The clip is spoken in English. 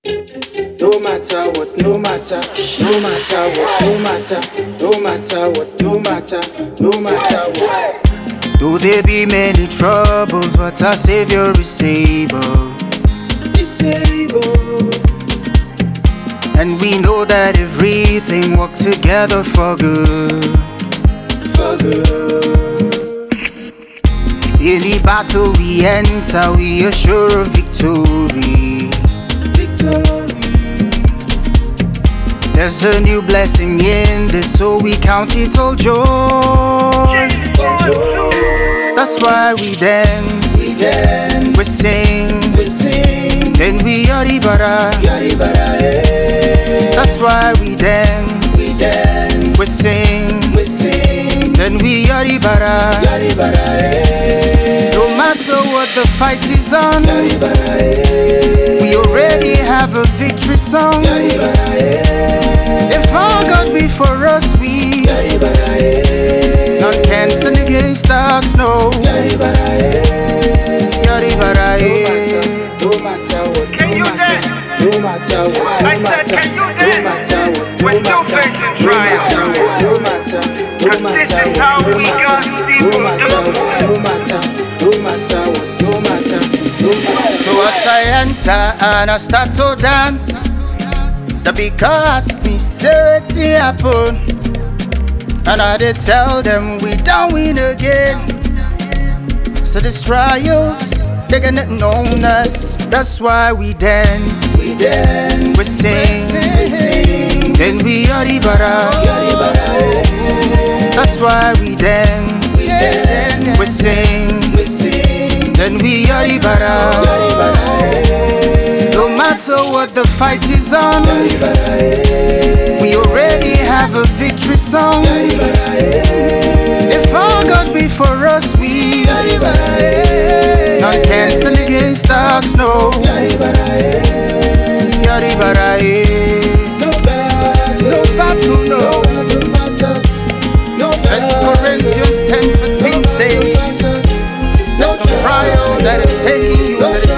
No matter what, no matter, no matter what, no matter, no matter what, no matter, no matter what. Though there be many troubles, but our Savior is able. Is able. And we know that everything works together for good. For good. Any battle we enter, we are sure of victory. Victory. There's a new blessing in this, so we count it all joy. That's why we dance, We dance, we sing, we sing. then we yaribara. Yaribara, eh. That's why we dance, We dance, we sing, we sing. then we yaribara. Yaribara, eh. No matter what the fight is on, Yaribara, eh. we already have a victory song. Yaribara, eh. If our God be for us, we Yaribara, eh. none can stand against us, no. Yaribara, eh. Yaribara, No matter what, no matter, no matter what, no matter, no matter what, no matter, no matter what, no matter, no matter what, no matter, no matter what, no matter, no matter what, no matter, no matter. So as I enter and I start to dance, the because me say it happen, and I did tell them we don't win again. So these trials, they cannot know us. That's why we dance, We dance, we sing, we sing. then we yaribara. Yaribara, eh. That's why we dance, We dance, we sing, we sing. then we yaribara. Yaribara, eh. No matter what the fight is on, Yaribara, eh. we already have a victory song. Yaribara, eh. If our God be for us, we Yaribara, eh. none can stand against us, no. Yaribara, eh. Yaribara, No battle, no battle, no. no battle pass us. No First battle, Corinthians 10:15 no battle says, pass us. there's no trial that is taking you, that is